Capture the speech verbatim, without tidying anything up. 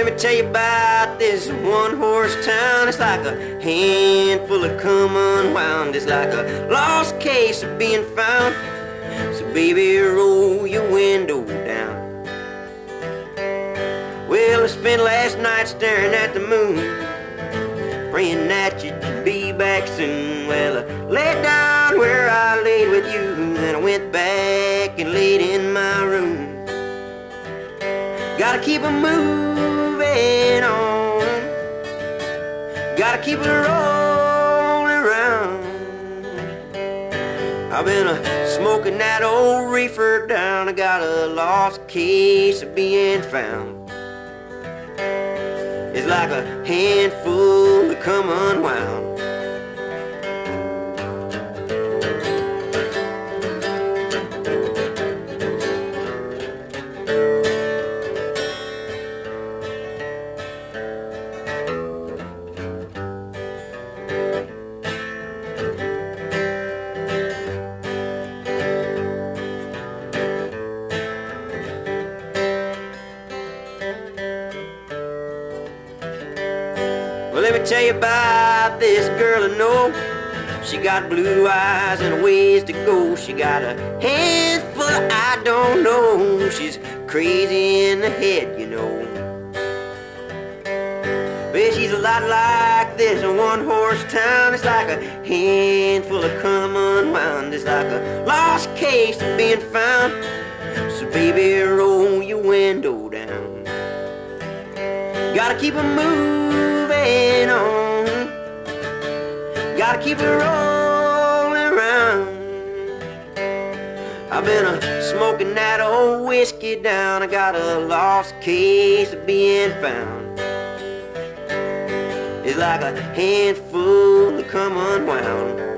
me tell you about this one-horse town. It's like a handful of come unwound. It's like a lost case of being found. So baby, roll your window down. Well, I spent last night staring at the moon, praying that you'd be back soon. Well, I laid down where I laid with you, then I went back and laid in my room. Gotta keep it moving on, gotta keep it rolling around. I've been uh, smoking that old reefer down. I got a lost case of being found. It's like a handful that come unwound. Well, let me tell you about this girl I know. She got blue eyes and a ways to go. She got a handful of I don't know. She's crazy in the head, you know. But she's a lot like this one-horse town. It's like a handful of come unwound. It's like a lost case of being found. So baby, roll your window down. Gotta keep it moving on, gotta keep it rolling around. I've been uh, smoking that old whiskey down. I got a lost case of being found. It's like a handful of come unwound.